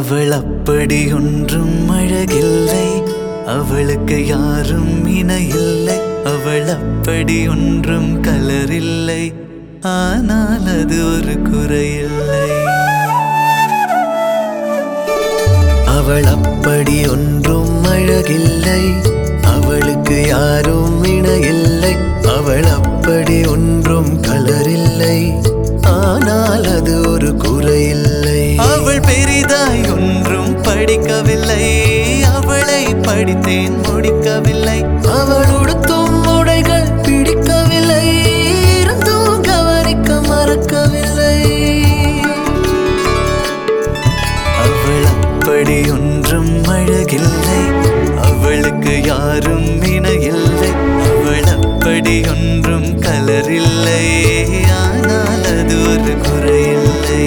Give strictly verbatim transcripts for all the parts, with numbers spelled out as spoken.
அவள் அப்படி ஒன்றும் அழகில்லை, அவளுக்கு யாரும் இணையில்லை. அவள் அப்படி ஒன்றும் கலரில்லை, ஆனால் அது ஒரு குறையில்லை. அவள் அப்படி ஒன்றும் அழகில்லை, அவளுக்கு யாரும் இணையில்லை. அவள் அப்படி ஒன்றும் கலரில்லை, ஆனால் அது ஒரு குறையில்லை. அவள் பெரிதாய் ஒன்றும் படிக்கவில்லை, அவளை படித்தேன் முடிக்கவில்லை. அவள் உடுத்தும் உடைகள் பிடிக்கவில்லை, இருந்தும் கவனிக்க மறக்கவில்லை. அவள் அப்படி ஒன்றும் அழகில்லை, அவளுக்கு யாரும் இணையில்லை. அவள் அப்படி ஒன்றும் கலரில்லை, ஆனால் அது ஒரு குறையில்லை.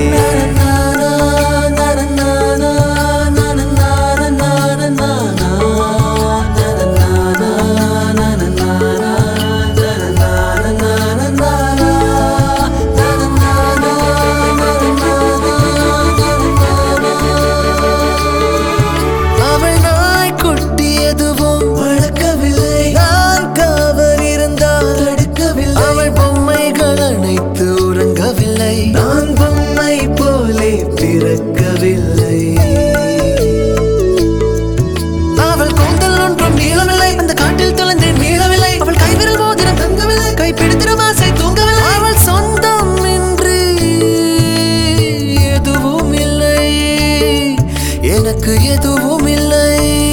நான் பொம்மை போலே பிறக்கவில்லை. அவள் கூந்தல் ஒன்றும் நீளமில்லை, அந்த காட்டில் தொலைந்தேன் மீளவில்லை. அவள் கைவிரல் மோதிரம் தங்கவில்லை, கைப்பிடித்திடும் ஆசை தூங்கவில்லை. அவள் சொந்தம் இன்றி எதுவும் இல்லை, எனக்கு எதுவும் இல்லை.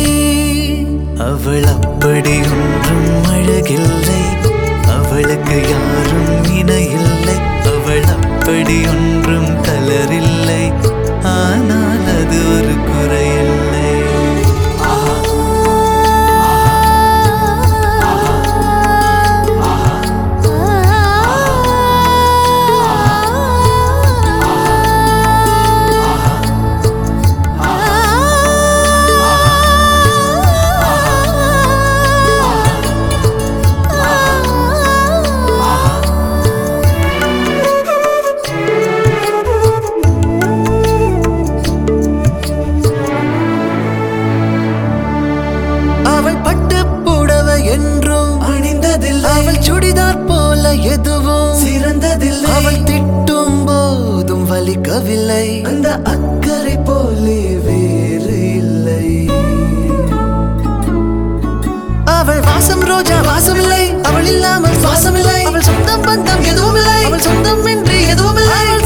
அவள் அப்படி ஒன்றும் அழகில்லை, அவளுக்கு யாரும் இணையில்லை. அவள் அப்படி ஒன்றும் கலரில்லை, ஆனால் அது ஒரு குறையில்லை. அவள் சுடிதார் போல எதுவும் சிறந்ததில்லை. அவள் திட்டும் போதும் வலிக்கவில்லை, அந்த அக்கறை போலே வேறு இல்லை. அவள் வாசம் ரோஜா வாசமில்லை, அவள் இல்லாமல் வாசமில்லை. அவள் சொந்தம் பந்தம் எதுவும் இல்லை, அவள் சொந்தம் இன்றி எதுவும் இல்லை.